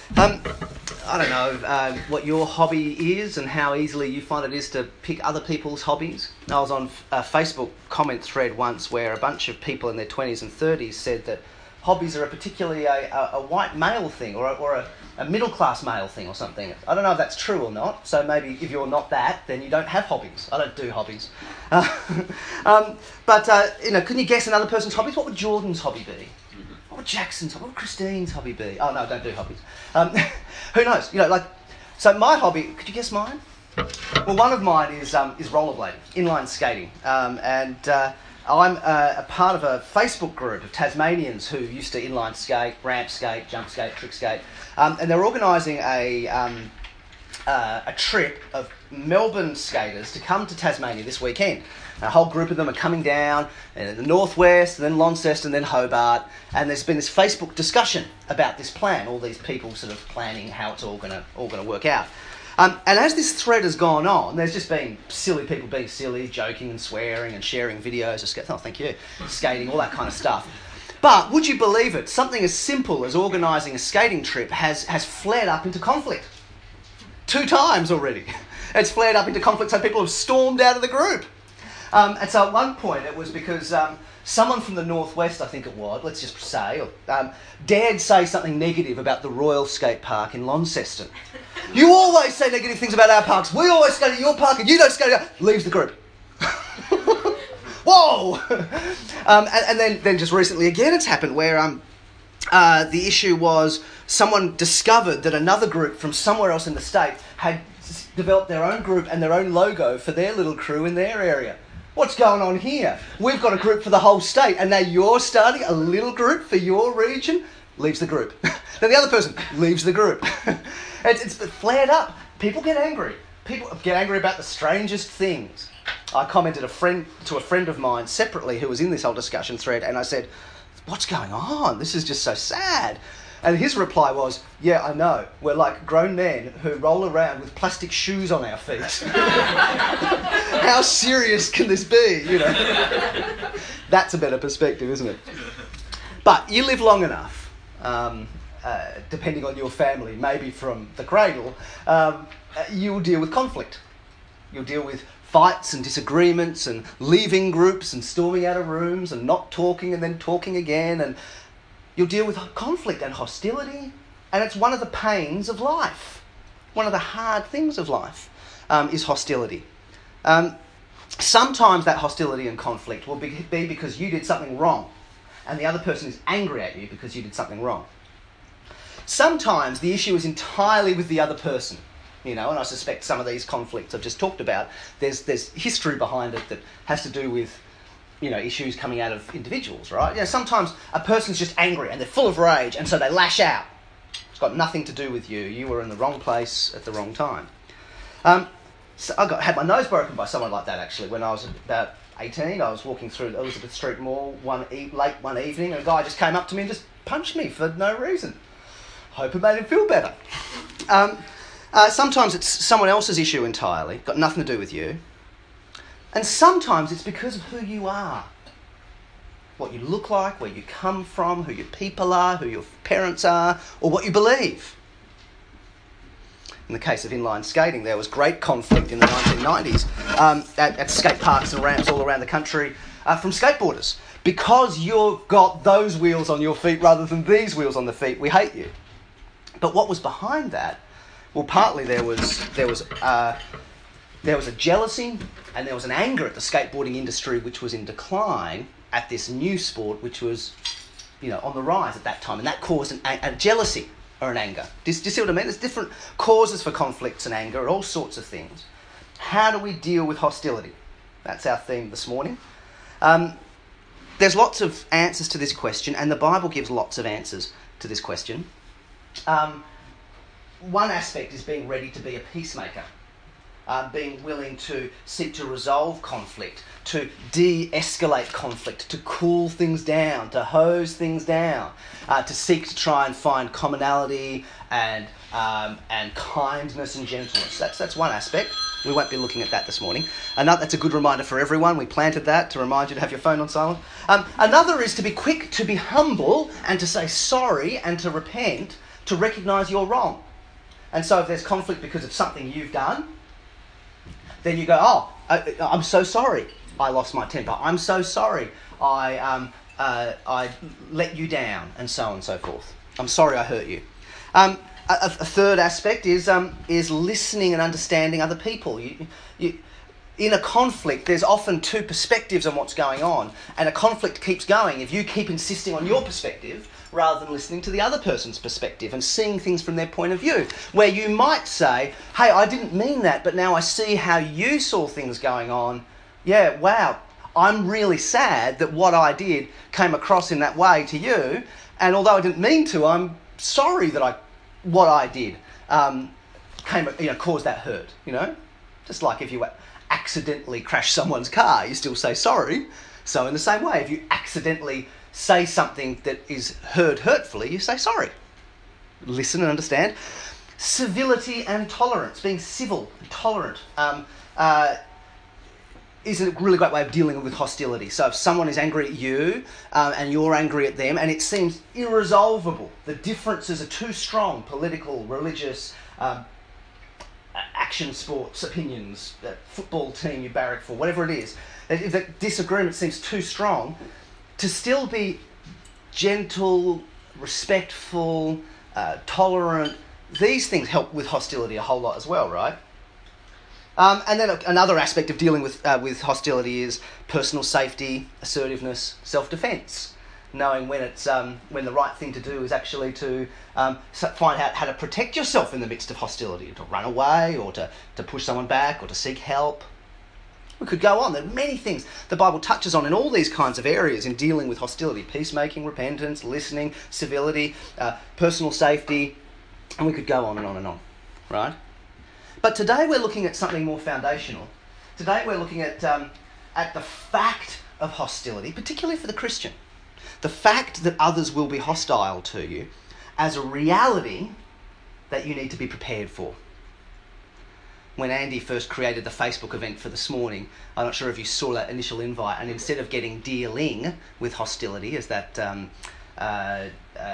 I don't know what your hobby is and how easily you find it is to pick other people's hobbies. I was on a Facebook comment thread once where a bunch of people in their 20s and 30s said that hobbies are particularly a white male thing or a middle-class male thing or something. I don't know if that's true or not, so maybe if you're not that, then you don't have hobbies. I don't do hobbies. Couldn't you guess another person's hobbies? What would Jordan's hobby be? What would Jackson's hobby? What would Christine's hobby be? Oh, no, don't do hobbies. Who knows? So my hobby, could you guess mine? Well, one of mine is rollerblading, inline skating. I'm a part of a Facebook group of Tasmanians who used to inline skate, ramp skate, jump skate, trick skate. And they're organising a trip of Melbourne skaters to come to Tasmania this weekend. A whole group of them are coming down in the northwest, and then Launceston, and then Hobart. And there's been this Facebook discussion about this plan. All these people sort of planning how it's all going to work out. And as this thread has gone on, there's just been silly people being silly, joking and swearing and sharing videos of skating, all that kind of stuff. But would you believe it? Something as simple as organising a skating trip has flared up into conflict. 2 times already. It's flared up into conflict, so people have stormed out of the group. And so at one point it was because someone from the northwest, I think it was, let's just say, dared say something negative about the Royal Skate Park in Launceston. You always say negative things about our parks. We always skate at your park and you don't skate at ours. Leaves the group. Whoa! And then just recently again it's happened where the issue was someone discovered that another group from somewhere else in the state had developed their own group and their own logo for their little crew in their area. What's going on here? We've got a group for the whole state and now you're starting a little group for your region? Leaves the group. Then the other person leaves the group. It's flared up. People get angry. People get angry about the strangest things. I commented to a friend of mine separately who was in this whole discussion thread, and I said, "What's going on? This is just so sad." And his reply was, "Yeah, I know. We're like grown men who roll around with plastic shoes on our feet. How serious can this be? You know." That's a better perspective, isn't it? But you live long enough, depending on your family, maybe from the cradle, you'll deal with conflict. You'll deal with fights and disagreements and leaving groups and storming out of rooms and not talking and then talking again, and you'll deal with conflict and hostility, and it's one of the pains of life. One of the hard things of life is hostility. Sometimes that hostility and conflict will be because you did something wrong and the other person is angry at you because you did something wrong. Sometimes the issue is entirely with the other person. And I suspect some of these conflicts I've just talked about, there's history behind it that has to do with, issues coming out of individuals, right? Sometimes a person's just angry and they're full of rage and so they lash out. It's got nothing to do with you. You were in the wrong place at the wrong time. So had my nose broken by someone like that, actually, when I was about 18. I was walking through Elizabeth Street Mall late one evening and a guy just came up to me and just punched me for no reason. Hope it made him feel better. Sometimes it's someone else's issue entirely, got nothing to do with you. And sometimes it's because of who you are. What you look like, where you come from, who your people are, who your parents are, or what you believe. In the case of inline skating, there was great conflict in the 1990s at skate parks and ramps all around the country from skateboarders. Because you've got those wheels on your feet rather than these wheels on the feet, we hate you. But what was behind that? Well, partly there was a jealousy and there was an anger at the skateboarding industry, which was in decline at this new sport, which was, on the rise at that time, and that caused a jealousy or an anger. Do you see what I mean? There's different causes for conflicts and anger, all sorts of things. How do we deal with hostility? That's our theme this morning. There's lots of answers to this question, and the Bible gives lots of answers to this question. One aspect is being ready to be a peacemaker, being willing to seek to resolve conflict, to de-escalate conflict, to cool things down, to hose things down, to seek to try and find commonality and kindness and gentleness. That's one aspect. We won't be looking at that this morning. That's a good reminder for everyone. We planted that to remind you to have your phone on silent. Another is to be quick to be humble and to say sorry and to repent, to recognise you're wrong. And so if there's conflict because of something you've done, then you go, I'm so sorry I lost my temper. I'm so sorry I let you down, and so on and so forth. I'm sorry I hurt you. A third aspect is listening and understanding other people. In a conflict, there's often two perspectives on what's going on, and a conflict keeps going if you keep insisting on your perspective rather than listening to the other person's perspective and seeing things from their point of view, where you might say, hey, I didn't mean that, but now I see how you saw things going on. Yeah, wow, I'm really sad that what I did came across in that way to you, and although I didn't mean to, I'm sorry that what I did caused that hurt, Just like if you accidentally crash someone's car, you still say sorry. So in the same way, if you accidentally say something that is heard hurtfully, you say sorry. Listen and understand. Civility and tolerance, being civil and tolerant, is a really great way of dealing with hostility. So if someone is angry at you and you're angry at them and it seems irresolvable, the differences are too strong, political, religious, action sports, opinions, the football team you barrack for, whatever it is, if the disagreement seems too strong, to still be gentle, respectful, tolerant, these things help with hostility a whole lot as well, right? And then another aspect of dealing with hostility is personal safety, assertiveness, self-defense. Knowing when it's when the right thing to do is actually to find out how to protect yourself in the midst of hostility, to run away or to push someone back or to seek help. We could go on. There are many things the Bible touches on in all these kinds of areas in dealing with hostility: peacemaking, repentance, listening, civility, personal safety, and we could go on and on and on, right? But today we're looking at something more foundational. Today we're looking at the fact of hostility, particularly for the Christian. The fact that others will be hostile to you as a reality that you need to be prepared for. When Andy first created the Facebook event for this morning, I'm not sure if you saw that initial invite, and instead of getting dealing with hostility as that, that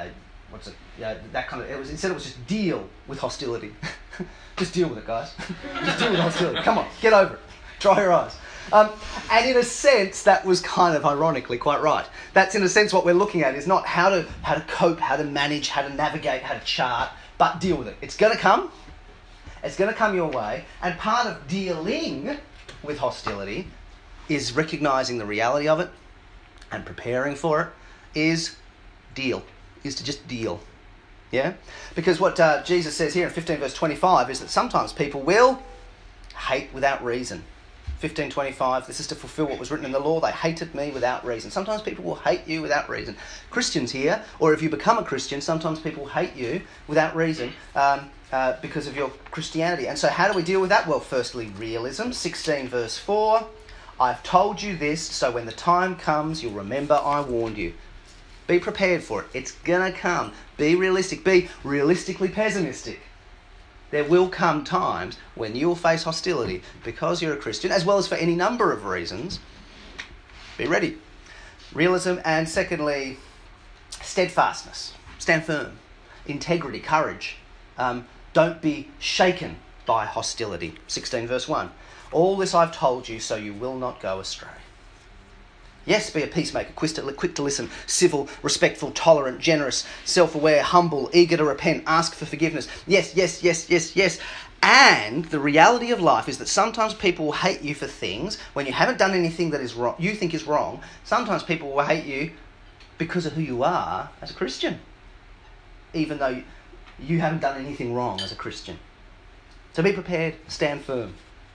kind of, instead it was just deal with hostility. Just deal with it, guys. Just deal with hostility. Come on, get over it. Dry your eyes. And in a sense, that was kind of ironically quite right. That's in a sense what we're looking at is not how to cope, how to manage, how to navigate, how to chart, but deal with it. It's going to come. It's going to come your way. And part of dealing with hostility is recognising the reality of it and preparing for it is to just deal. Yeah? Because what Jesus says here in 15 verse 25 is that sometimes people will hate without reason. 15:25, this is to fulfill what was written in the law. They hated me without reason. Sometimes people will hate you without reason. Christians here, or if you become a Christian, sometimes people hate you without reason because of your Christianity. And so how do we deal with that? Well, firstly, realism. 16 verse 4, I've told you this, so when the time comes, you'll remember I warned you. Be prepared for it. It's going to come. Be realistic. Be realistically pessimistic. There will come times when you will face hostility because you're a Christian, as well as for any number of reasons. Be ready. Realism, and secondly, steadfastness. Stand firm. Integrity, courage. Don't be shaken by hostility. 16 verse 1. All this I've told you so you will not go astray. Yes, be a peacemaker, quick to listen, civil, respectful, tolerant, generous, self-aware, humble, eager to repent, ask for forgiveness. Yes. And the reality of life is that sometimes people will hate you for things when you haven't done anything that is wrong, you think is wrong. Sometimes people will hate you because of who you are as a Christian, even though you haven't done anything wrong as a Christian. So be prepared, stand firm.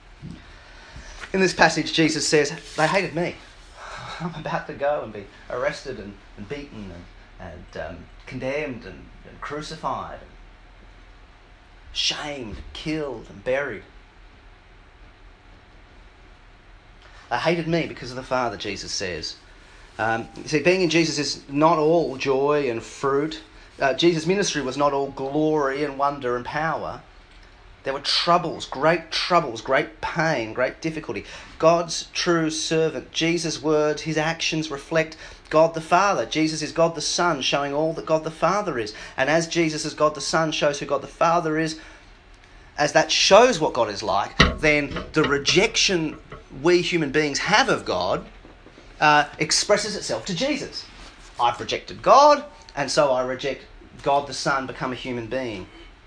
In this passage, Jesus says, they hated me. I'm about to go and be arrested and beaten and condemned and crucified, and shamed, killed and buried. They hated me because of the Father, Jesus says. See, being in Jesus is not all joy and fruit. Jesus' ministry was not all glory and wonder and power. There were troubles, great pain, great difficulty. God's true servant, Jesus' words, his actions reflect God the Father. Jesus is God the Son, showing all that God the Father is. And as Jesus as God the Son shows who God the Father is, as that shows what God is like, then the rejection we human beings have of God expresses itself to Jesus. I've rejected God, and so I reject God the Son, become a human being.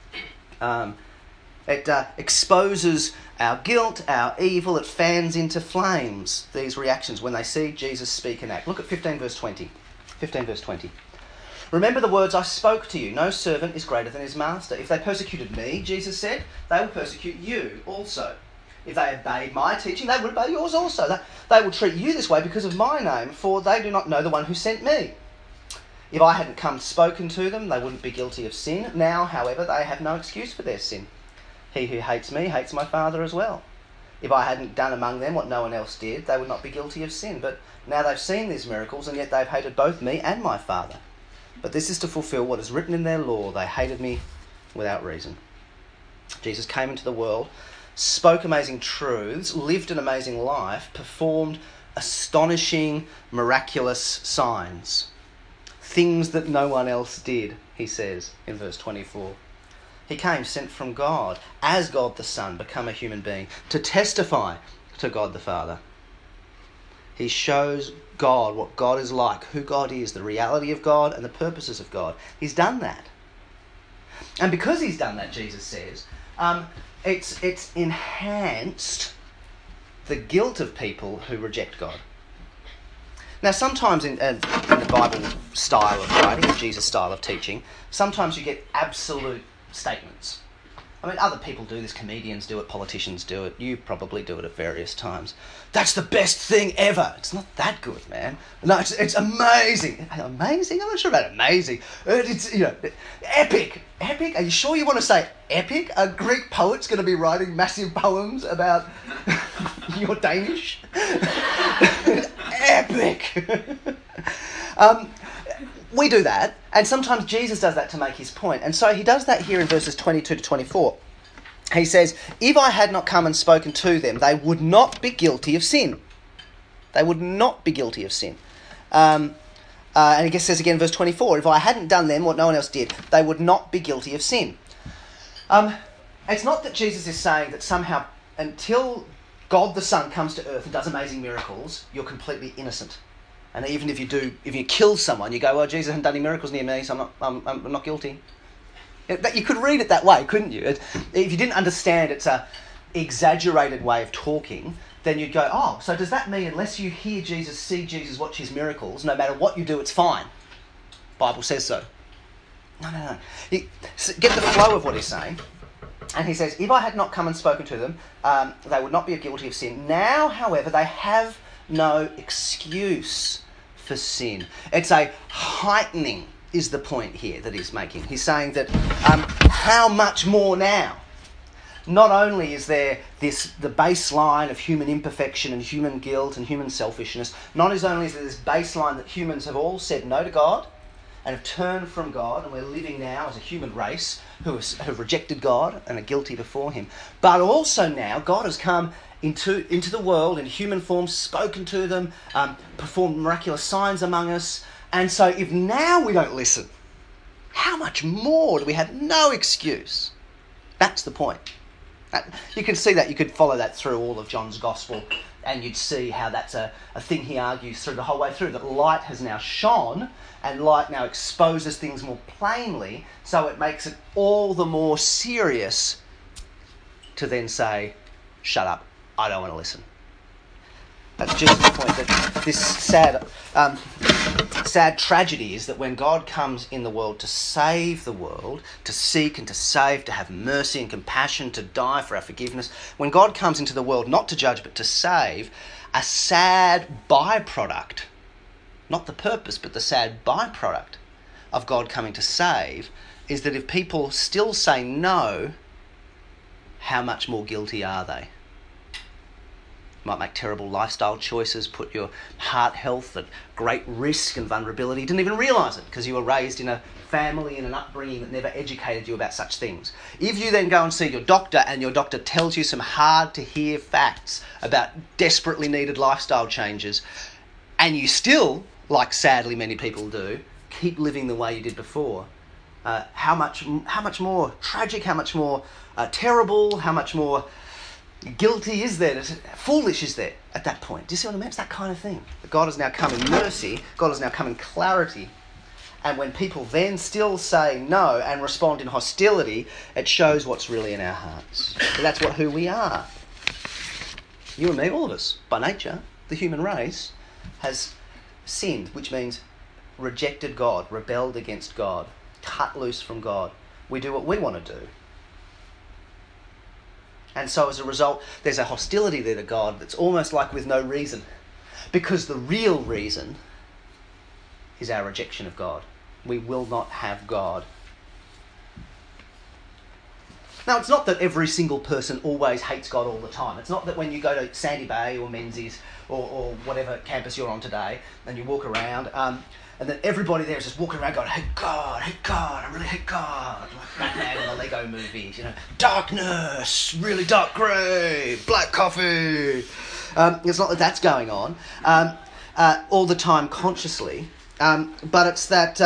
It exposes our guilt, our evil. It fans into flames these reactions when they see Jesus speak and act. Look at 15 verse 20. 15 verse 20. Remember the words I spoke to you. No servant is greater than his master. If they persecuted me, Jesus said, they will persecute you also. If they obeyed my teaching, they would obey yours also. They will treat you this way because of my name, for they do not know the one who sent me. If I hadn't come spoken to them, they wouldn't be guilty of sin. Now, however, they have no excuse for their sin. He who hates me hates my Father as well. If I hadn't done among them what no one else did, they would not be guilty of sin. But now they've seen these miracles, and yet they've hated both me and my Father. But this is to fulfill what is written in their law. They hated me without reason. Jesus came into the world, spoke amazing truths, lived an amazing life, performed astonishing, miraculous signs. Things that no one else did, he says in verse 24. He came sent from God, as God the Son, become a human being, to testify to God the Father. He shows God what God is like, who God is, the reality of God and the purposes of God. He's done that. And because he's done that, Jesus says, it's enhanced the guilt of people who reject God. Now, sometimes in the Bible style of writing, the Jesus style of teaching, sometimes you get absolute statements. I mean, other people do this, comedians do it, politicians do it, you probably do it at various times. That's the best thing ever. It's not that good, man. No, it's amazing. Amazing? I'm not sure about amazing. It's, epic. Epic? Are you sure you want to say epic? A Greek poet's going to be writing massive poems about your Danish? Epic. We do that, and sometimes Jesus does that to make his point. And so he does that here in verses 22 to 24. He says, if I had not come and spoken to them, they would not be guilty of sin. They would not be guilty of sin. And he says again in verse 24, if I hadn't done them what no one else did, they would not be guilty of sin. It's not that Jesus is saying that somehow until God the Son comes to earth and does amazing miracles, you're completely innocent. And even if you kill someone, you go, well, Jesus hasn't done any miracles near me, so I'm not guilty. You could read it that way, couldn't you? If you didn't understand it's a exaggerated way of talking, then you'd go, oh, so does that mean unless you hear Jesus, see Jesus, watch his miracles, no matter what you do, it's fine? Bible says so. No. Get the flow of what he's saying. And he says, if I had not come and spoken to them, they would not be guilty of sin. Now, however, they have no excuse for sin. It's a heightening is the point here that he's making. He's saying that how much more now? Not only is there the baseline of human imperfection and human guilt and human selfishness, not as only is there this baseline that humans have all said no to God and have turned from God, and we're living now as a human race who have rejected God and are guilty before him, but also now God has come into the world in human form, spoken to them, performed miraculous signs among us. And so if now we don't listen, how much more do we have no excuse? That's the point. You can see that. You could follow that through all of John's Gospel, and you'd see how that's a thing he argues through the whole way through, that light has now shone, and light now exposes things more plainly, so it makes it all the more serious to then say, shut up, I don't want to listen. That's just the point, that this sad tragedy is that when God comes in the world to save the world, to seek and to save, to have mercy and compassion, to die for our forgiveness, when God comes into the world not to judge but to save, a sad byproduct, not the purpose but the sad byproduct of God coming to save, is that if people still say no, how much more guilty are they? You might make terrible lifestyle choices, put your heart health at great risk and vulnerability. You didn't even realise it because you were raised in a family and an upbringing that never educated you about such things. If you then go and see your doctor and your doctor tells you some hard-to-hear facts about desperately needed lifestyle changes, and you still, like sadly many people do, keep living the way you did before, how much more tragic, how much more terrible, how much more guilty is there, foolish is there at that point? Do you see what I mean? It's that kind of thing. God has now come in mercy, God has now come in clarity, and when people then still say no and respond in hostility, it shows what's really in our hearts. And that's who we are. You and me, all of us, by nature, the human race, has sinned, which means rejected God, rebelled against God, cut loose from God. We do what we want to do. And so as a result, there's a hostility there to God that's almost like with no reason. Because the real reason is our rejection of God. We will not have God. Now, it's not that every single person always hates God all the time. It's not that when you go to Sandy Bay or Menzies or whatever campus you're on today, and you walk around, and then everybody there is just walking around going, hate God, I really hate God. Like Batman in the Lego movies, darkness, really dark grey, black coffee. It's not that that's going on all the time consciously, but it's that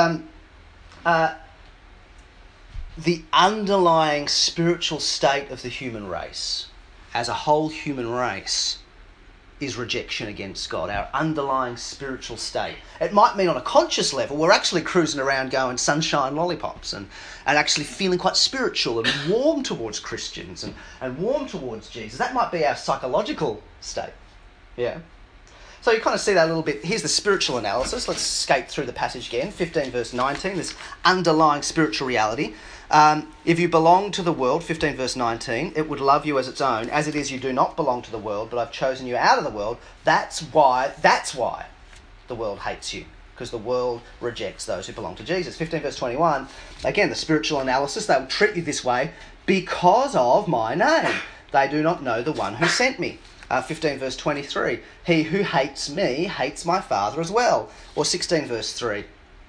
the underlying spiritual state of the human race, as a whole human race, is rejection against God, our underlying spiritual state. It might mean on a conscious level, we're actually cruising around going sunshine lollipops and actually feeling quite spiritual and warm towards Christians and warm towards Jesus. That might be our psychological state. Yeah. So you kind of see that a little bit. Here's the spiritual analysis. Let's skate through the passage again. 15 verse 19, this underlying spiritual reality. If you belong to the world, 15 verse 19, it would love you as its own. As it is, you do not belong to the world, but I've chosen you out of the world. That's why the world hates you, because the world rejects those who belong to Jesus. 15 verse 21, again, the spiritual analysis. They will treat you this way because of my name. They do not know the one who sent me. 15 verse 23, he who hates me hates my Father as well. Or 16 verse 3,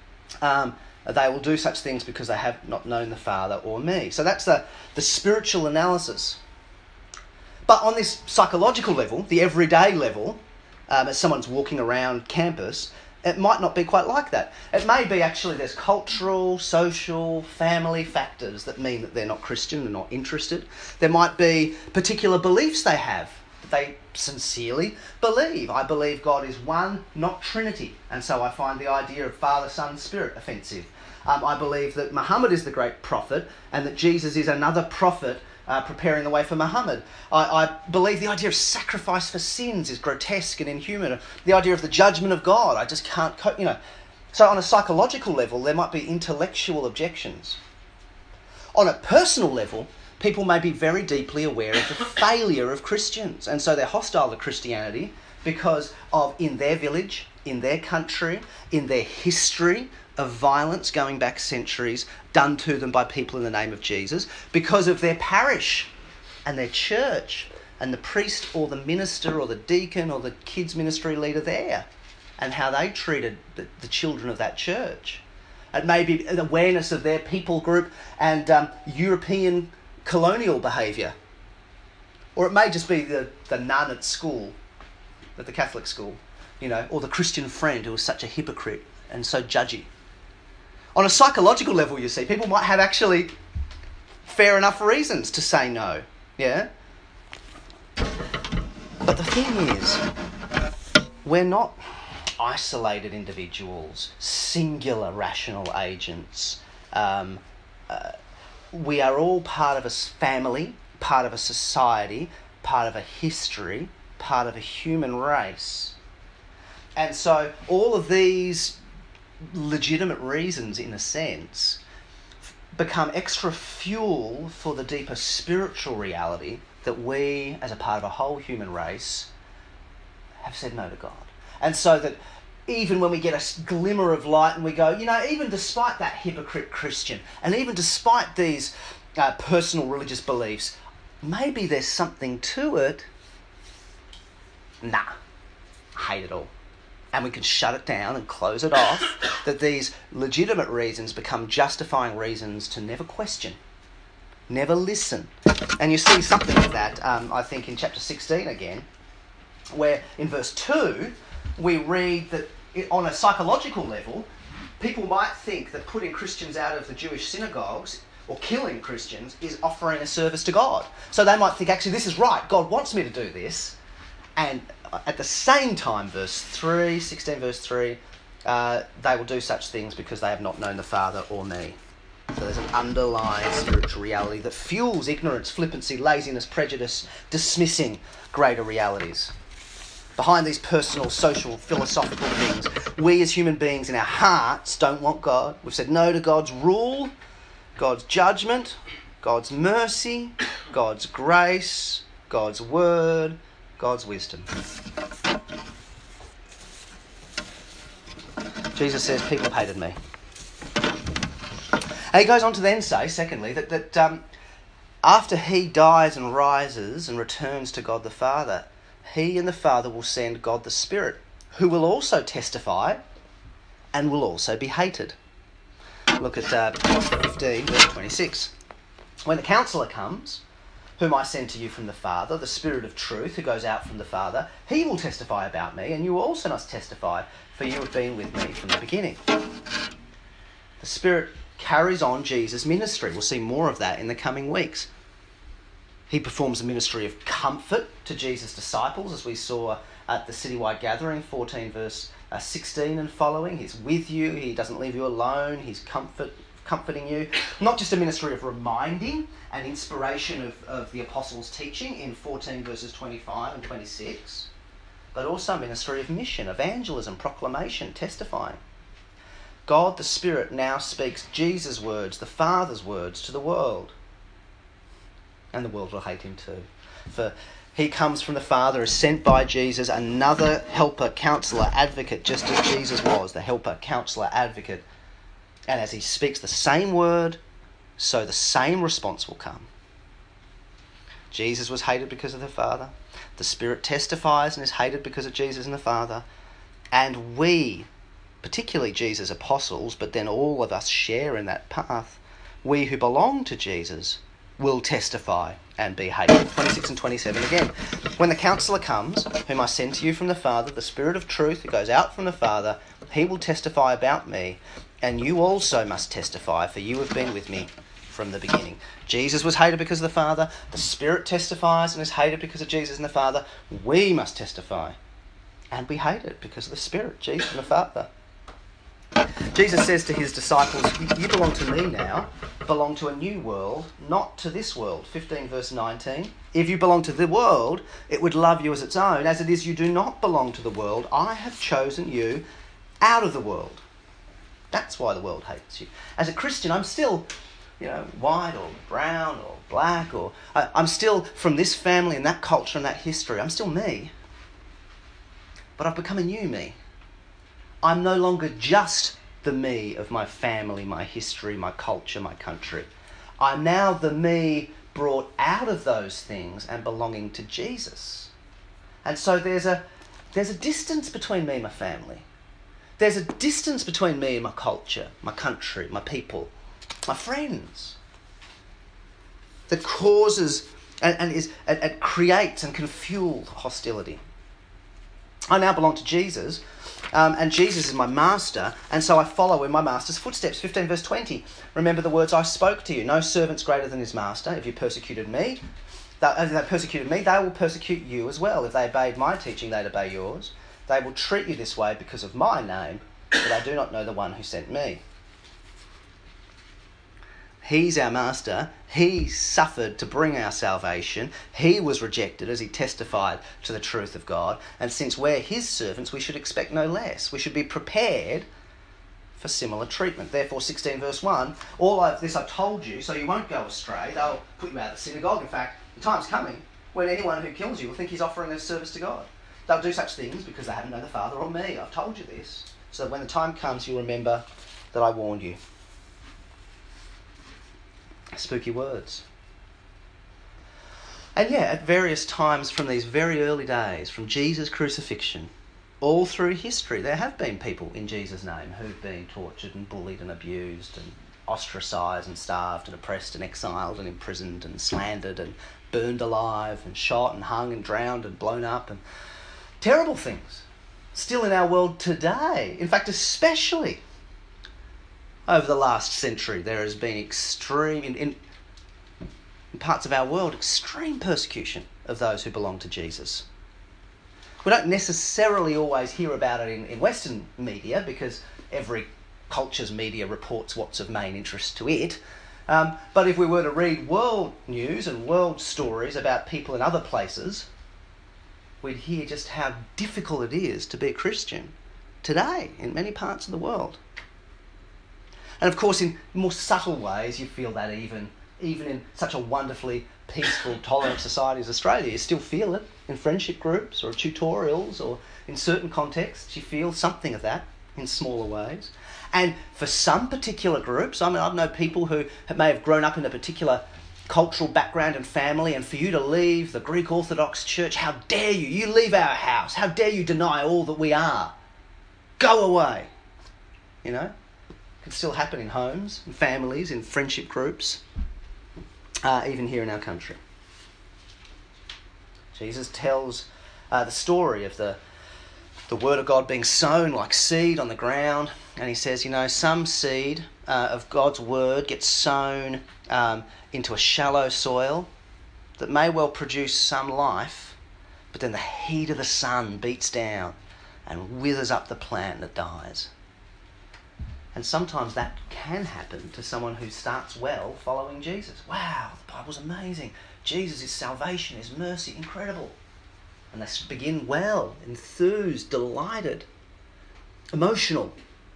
they will do such things because they have not known the Father or me. So that's the spiritual analysis. But on this psychological level, the everyday level, as someone's walking around campus, it might not be quite like that. It may be actually there's cultural, social, family factors that mean that they're not Christian and not interested. There might be particular beliefs they have that they sincerely believe. I believe God is one, not Trinity, and so I find the idea of Father, Son, Spirit offensive. I believe that Muhammad is the great prophet and that Jesus is another prophet preparing the way for Muhammad. I believe the idea of sacrifice for sins is grotesque and inhuman. The idea of the judgment of God, I just can't cope, So on a psychological level, there might be intellectual objections. On a personal level, people may be very deeply aware of the failure of Christians, and so they're hostile to Christianity because of, in their village, in their country, in their history of violence going back centuries done to them by people in the name of Jesus, because of their parish and their church and the priest or the minister or the deacon or the kids ministry leader there and how they treated the children of that church. It may be an awareness of their people group and European colonial behaviour. Or it may just be the nun at school, at the Catholic school, or the Christian friend who was such a hypocrite and so judgy. On a psychological level, you see, people might have actually fair enough reasons to say no, yeah? But the thing is, we're not isolated individuals, singular rational agents. We are all part of a family, part of a society, part of a history, part of a human race. And so all of these legitimate reasons, in a sense, become extra fuel for the deeper spiritual reality that we, as a part of a whole human race, have said no to God. And so that even when we get a glimmer of light and we go, even despite that hypocrite Christian, and even despite these personal religious beliefs, maybe there's something to it. nah, I hate it all. And we can shut it down and close it off, that these legitimate reasons become justifying reasons to never question, never listen. And you see something of that, I think, in chapter 16 again, where in verse 2, we read that on a psychological level, people might think that putting Christians out of the Jewish synagogues or killing Christians is offering a service to God. So they might think, actually, this is right. God wants me to do this. And at the same time, 16 verse 3, they will do such things because they have not known the Father or me. So there's an underlying spiritual reality that fuels ignorance, flippancy, laziness, prejudice, dismissing greater realities. Behind these personal, social, philosophical things, we as human beings in our hearts don't want God. We've said no to God's rule, God's judgment, God's mercy, God's grace, God's word, God's wisdom. Jesus says, people have hated me. And he goes on to then say, secondly, that after he dies and rises and returns to God the Father, he and the Father will send God the Spirit, who will also testify and will also be hated. Look at 15, verse 26. When the Counselor comes, whom I send to you from the Father, the Spirit of truth who goes out from the Father, he will testify about me, and you also must testify, for you have been with me from the beginning. The Spirit carries on Jesus' ministry. We'll see more of that in the coming weeks. He performs a ministry of comfort to Jesus' disciples, as we saw at the citywide gathering, 14 verse 16 and following. He's with you. He doesn't leave you alone. He's comforting you. Not just a ministry of reminding and inspiration of the apostles' teaching in 14 verses 25 and 26, but also a ministry of mission, evangelism, proclamation, testifying. God the Spirit now speaks Jesus' words, the Father's words, to the world. And the world will hate him too. For he comes from the Father, is sent by Jesus, another helper, counsellor, advocate, just as Jesus was, the helper, counsellor, advocate. And as he speaks the same word, so the same response will come. Jesus was hated because of the Father. The Spirit testifies and is hated because of Jesus and the Father. And we, particularly Jesus' apostles, but then all of us share in that path, we who belong to Jesus will testify and be hated. 26 and 27 again. When the Counselor comes, whom I send to you from the Father, the Spirit of truth who goes out from the Father, he will testify about me, and you also must testify, for you have been with me from the beginning. Jesus was hated because of the Father. The Spirit testifies and is hated because of Jesus and the Father. We must testify and be hated because of the Spirit, Jesus and the Father. Jesus says to his disciples, you belong to me now, belong to a new world, not to this world. 15 verse 19. If you belong to the world, it would love you as its own. As it is, you do not belong to the world. I have chosen you out of the world. That's why the world hates you. As a Christian, I'm still, white or brown or black, or I'm still from this family and that culture and that history. I'm still me. But I've become a new me. I'm no longer just the me of my family, my history, my culture, my country. I'm now the me brought out of those things and belonging to Jesus. And so there's a distance between me and my family. There's a distance between me and my culture, my country, my people, my friends, that causes and creates and can fuel hostility. I now belong to Jesus, and Jesus is my master, and so I follow in my master's footsteps. 15 verse 20. Remember the words I spoke to you. No servant's greater than his master. If you persecuted me, they will persecute you as well. If they obeyed my teaching, they'd obey yours. They will treat you this way because of my name, but they do not know the one who sent me. He's our master. He suffered to bring our salvation. He was rejected as he testified to the truth of God. And since we're his servants, we should expect no less. We should be prepared for similar treatment. Therefore, 16 verse 1, all of this I've told you so you won't go astray. They'll put you out of the synagogue. In fact, the time's coming when anyone who kills you will think he's offering their service to God. They'll do such things because they haven't known the Father or me. I've told you this. So when the time comes, you'll remember that I warned you. Spooky words. And yeah, at various times from these very early days, from Jesus' crucifixion, all through history, there have been people in Jesus' name who've been tortured and bullied and abused and ostracised and starved and oppressed and exiled and imprisoned and slandered and burned alive and shot and hung and drowned and blown up, and terrible things still in our world today. In fact, especially over the last century, there has been extreme, in parts of our world, extreme persecution of those who belong to Jesus. We don't necessarily always hear about it in Western media, because every culture's media reports what's of main interest to it. But if we were to read world news and world stories about people in other places, we'd hear just how difficult it is to be a Christian today in many parts of the world. And of course, in more subtle ways, you feel that even in such a wonderfully peaceful, tolerant society as Australia, you still feel it in friendship groups or tutorials, or in certain contexts, you feel something of that in smaller ways. And for some particular groups, I've known people who may have grown up in a particular cultural background and family, and for you to leave the Greek Orthodox Church, how dare you? You leave our house. How dare you deny all that we are? Go away. You know? It can still happen in homes, in families, in friendship groups, even here in our country. Jesus tells the story of the Word of God being sown like seed on the ground, and he says, some seed of God's Word gets sown into a shallow soil that may well produce some life, but then the heat of the sun beats down and withers up the plant that dies. And sometimes that can happen to someone who starts well following Jesus. Wow, the Bible's amazing. Jesus is salvation, his mercy, incredible. And they begin well, enthused, delighted, emotional.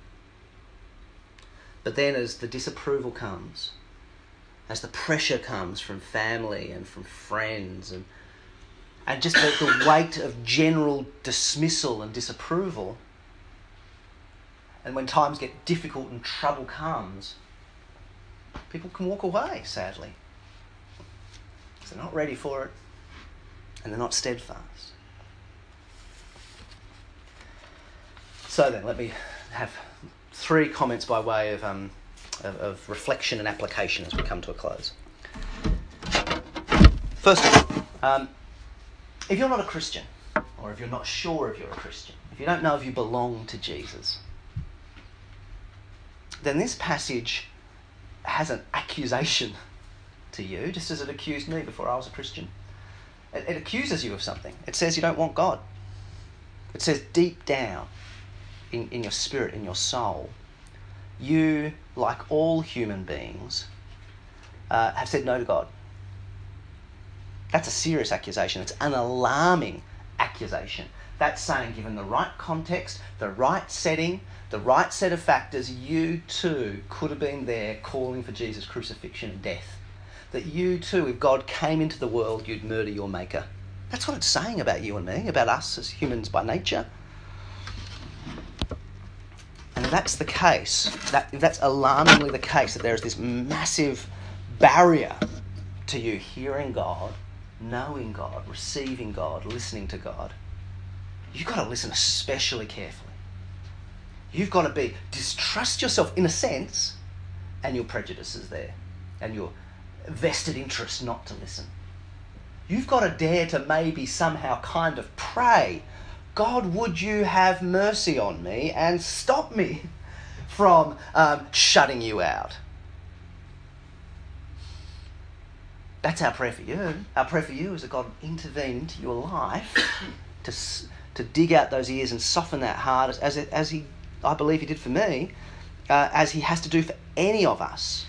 But then as the disapproval comes, as the pressure comes from family and from friends, and just the weight of general dismissal and disapproval, and when times get difficult and trouble comes, people can walk away, sadly. They're not ready for it, and they're not steadfast. So then, let me have 3 comments by way of reflection and application as we come to a close. First of all, if you're not a Christian, or if you're not sure if you're a Christian, if you don't know if you belong to Jesus, then this passage has an accusation to you, just as it accused me before I was a Christian. It accuses you of something. It says you don't want God. It says deep down in your spirit, in your soul, you, like all human beings, have said no to God. That's a serious accusation. It's an alarming accusation. That's saying, given the right context, the right setting, the right set of factors, you too could have been there calling for Jesus' crucifixion and death. That you too, if God came into the world, you'd murder your maker. That's what it's saying about you and me, about us as humans by nature. And if that's the case, if that's alarmingly the case, that there is this massive barrier to you hearing God, knowing God, receiving God, listening to God, you've got to listen especially carefully. You've got to distrust yourself in a sense, and your prejudices there, and your vested interest not to listen. You've got to dare to maybe somehow kind of pray, God, would you have mercy on me and stop me from shutting you out? That's our prayer for you. Our prayer for you is that God intervene into your life to dig out those ears and soften that heart, as he, I believe he did for me, as he has to do for any of us.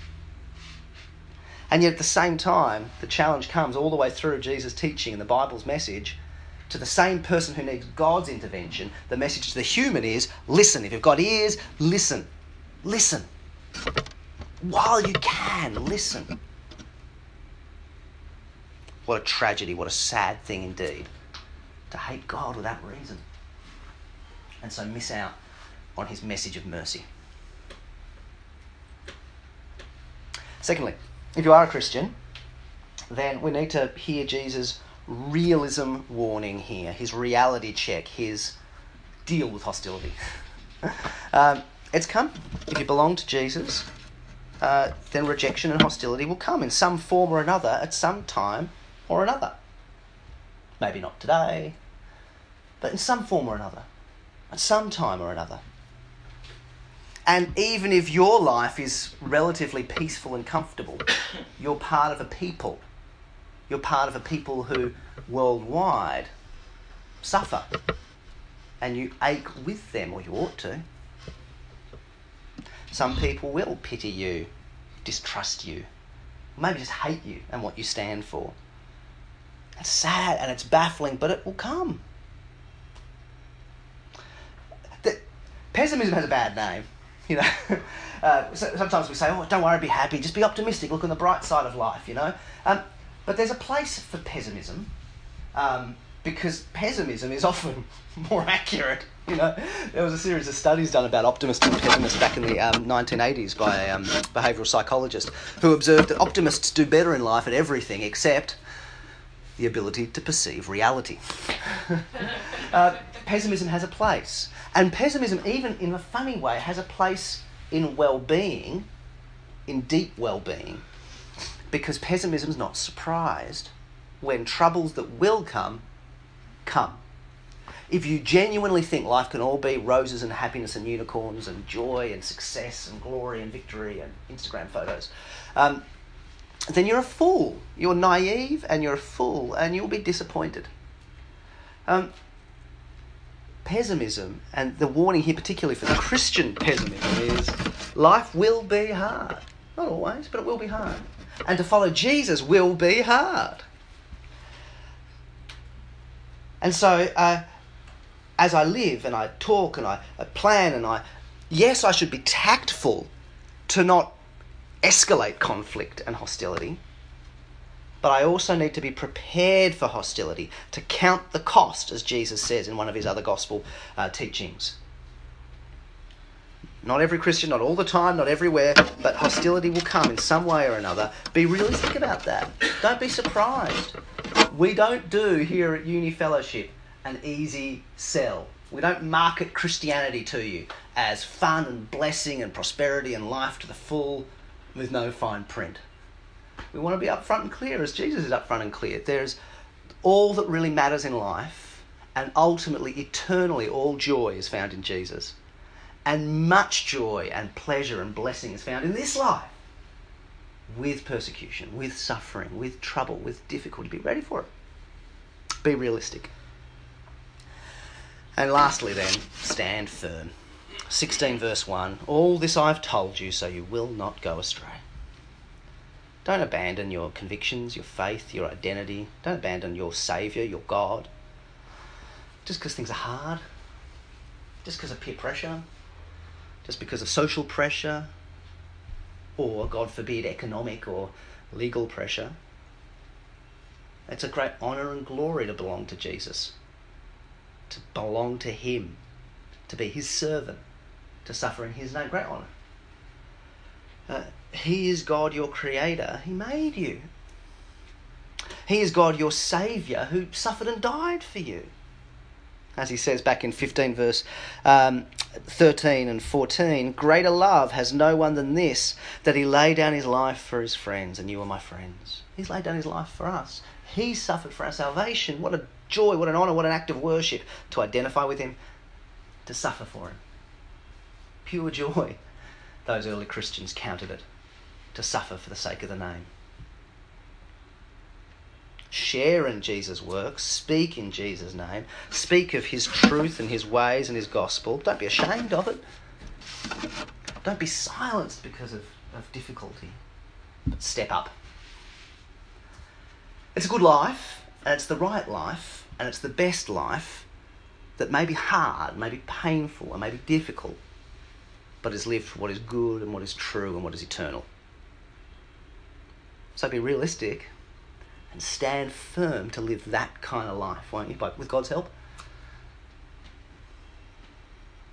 And yet at the same time, the challenge comes all the way through Jesus' teaching and the Bible's message to the same person who needs God's intervention. The message to the human is, listen. If you've got ears, listen. Listen. While you can, listen. What a tragedy, what a sad thing indeed, to hate God without reason, and so miss out on his message of mercy. Secondly, if you are a Christian, then we need to hear Jesus' realism warning here, his reality check, his deal with hostility. It's come. If you belong to Jesus, then rejection and hostility will come in some form or another at some time or another. Maybe not today, but in some form or another, at some time or another. And even if your life is relatively peaceful and comfortable, you're part of a people. You're part of a people who worldwide suffer. And you ache with them, or you ought to. Some people will pity you, distrust you, maybe just hate you and what you stand for. It's sad and it's baffling, but it will come. Pessimism has a bad name. You know, sometimes we say, "Oh, don't worry, be happy, just be optimistic, look on the bright side of life," you know. But there's a place for pessimism, because pessimism is often more accurate. You know, there was a series of studies done about optimists and pessimists back in the 1980s by a behavioural psychologist who observed that optimists do better in life at everything except the ability to perceive reality. Pessimism has a place. And pessimism, even in a funny way, has a place in well-being, in deep well-being, because pessimism is not surprised when troubles that will come, come. If you genuinely think life can all be roses and happiness and unicorns and joy and success and glory and victory and Instagram photos, then you're a fool. You're naive and you're a fool and you'll be disappointed. Pessimism, and the warning here particularly for the Christian pessimism, is life will be hard. Not always, but it will be hard. And to follow Jesus will be hard. And so, as I live and I talk and I plan and yes, I should be tactful to not escalate conflict and hostility, but I also need to be prepared for hostility, to count the cost, as Jesus says in one of his other gospel teachings. Not every Christian, not all the time, not everywhere, but hostility will come in some way or another. Be realistic about that. Don't be surprised. We don't do here at Uni Fellowship an easy sell. We don't market Christianity to you as fun and blessing and prosperity and life to the full with no fine print. We want to be upfront and clear, as Jesus is upfront and clear. There's all that really matters in life, and ultimately, eternally, all joy is found in Jesus. And much joy and pleasure and blessing is found in this life, with persecution, with suffering, with trouble, with difficulty. Be ready for it. Be realistic. And lastly then, stand firm. 16 verse 1, all this I've told you so you will not go astray. Don't abandon your convictions, your faith, your identity. Don't abandon your Saviour, your God. Just because things are hard. Just because of peer pressure. Just because of social pressure. Or, God forbid, economic or legal pressure. It's a great honour and glory to belong to Jesus. To belong to him. To be his servant. To suffer in his name. Great honour. He is God, your creator. He made you. He is God, your saviour, who suffered and died for you. As he says back in 15 verse 13 and 14, greater love has no one than this, that he laid down his life for his friends, and you are my friends. He's laid down his life for us. He suffered for our salvation. What a joy, what an honour, what an act of worship to identify with him, to suffer for him. Pure joy. Those early Christians counted it, to suffer for the sake of the name. Share in Jesus' work, speak in Jesus' name, speak of his truth and his ways and his gospel. Don't be ashamed of it. Don't be silenced because of difficulty, but step up. It's a good life, and it's the right life, and it's the best life that may be hard, may be painful, and may be difficult, but is lived for what is good and what is true and what is eternal. So be realistic and stand firm to live that kind of life, won't you? With God's help.